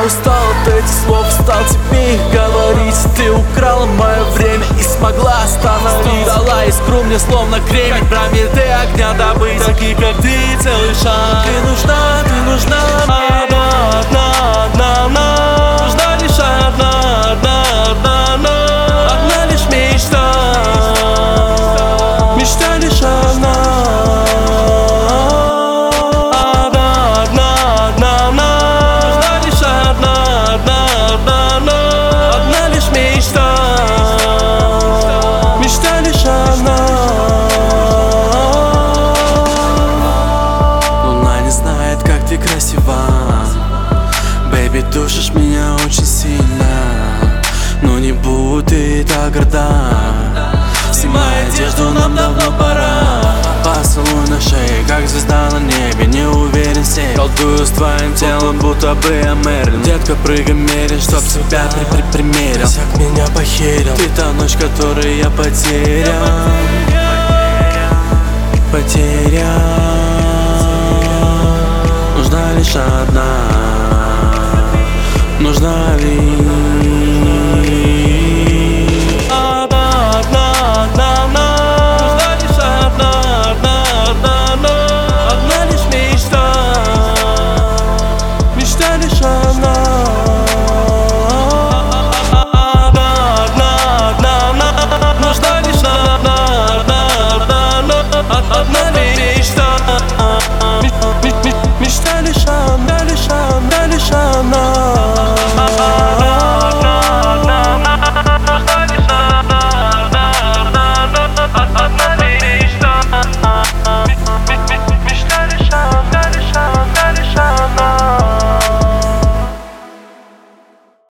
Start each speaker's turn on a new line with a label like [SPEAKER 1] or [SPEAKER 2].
[SPEAKER 1] устал от этих слов, стал тебе их говорить. Ты украла мое время и смогла остановить. Дала искру мне словно кремень, прометы огня добыть. Такие как ты, целый шаг. Ты нужна мне. Одна. Нужна лишь одна. Одна лишь мечта. Мечта лишь одна. Нужна лишь одна. Одна лишь мечта. Мечта лишь одна. Луна не знает, как ты красива. Бэйби, душишь меня очень сильно. Но не будь ты так горда. Снимай одежду, нам давно пора. Поцелуй на шее, как звезда на небе. Не уверен в себе, колдую с твоим телом, будто бы я Мерлин. Детка, прыгай, мерин, чтоб тебя примерил. Как меня похерил. Ты та ночь, которой я потерял. Нужна лишь одна. Нужна лишь